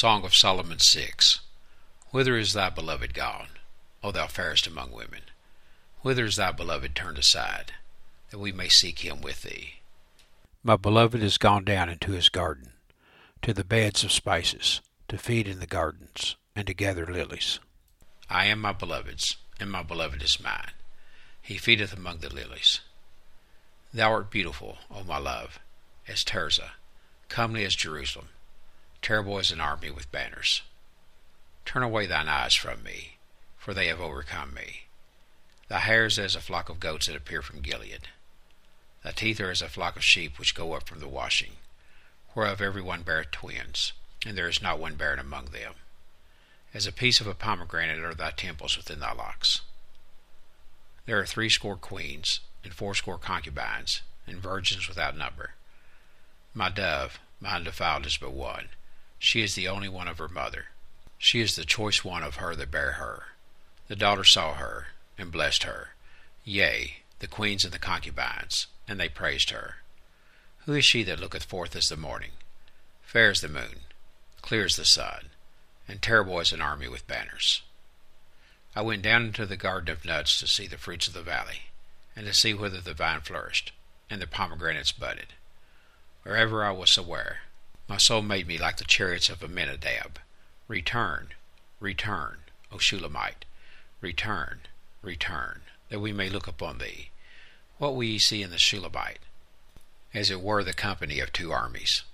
Song of Solomon 6. Whither is thy beloved gone, O thou fairest among women? Whither is thy beloved turned aside, that we may seek him with thee? My beloved is gone down into his garden, to the beds of spices, to feed in the gardens, and to gather lilies. I am my beloved's, and my beloved is mine. He feedeth among the lilies. Thou art beautiful, O my love, as Tirzah, comely as Jerusalem, terrible as an army with banners. Turn away thine eyes from me, for they have overcome me. Thy hair is as a flock of goats that appear from Gilead. Thy teeth are as a flock of sheep which go up from the washing, whereof every one beareth twins, and there is not one barren among them. As a piece of a pomegranate are thy temples within thy locks. There are 80 queens, and 80 concubines, and virgins without number. My dove, my undefiled, is but one. She is the only one of her mother. She is the choice one of her that bare her. The daughter saw her, and blessed her, yea, the queens and the concubines, and they praised her. Who is she that looketh forth as the morning, fair as the moon, clear as the sun, and terrible as an army with banners? I went down into the garden of nuts to see the fruits of the valley, and to see whether the vine flourished, and the pomegranates budded. Wherever I was aware, my soul made me like the chariots of Amminadab. Return, return, O Shulamite, return, return, that we may look upon thee. What will ye see in the Shulamite? As it were the company of 2 armies.